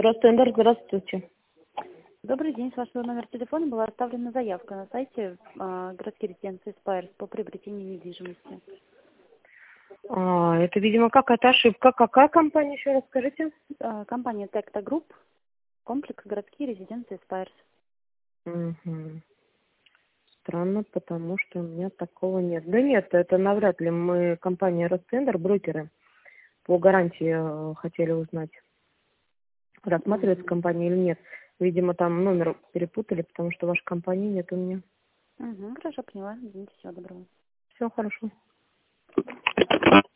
Ростендер, здравствуйте. Добрый день. С вашего номера телефона была оставлена заявка на сайте городской резиденции Спайрс по приобретению недвижимости. Это, видимо, какая-то ошибка. Какая компания, еще раз скажите? Компания Tecta Group, комплекс городские резиденции Спайрс. Угу. Странно, потому что у меня такого нет. Да нет, это навряд ли. Мы компания Ростендер, брокеры. По гарантии хотели узнать, рассматривается компания или нет. Видимо, там номер перепутали, потому что вашей компании нет у меня. Хорошо, поняла. Извините, всего доброго. Все хорошо.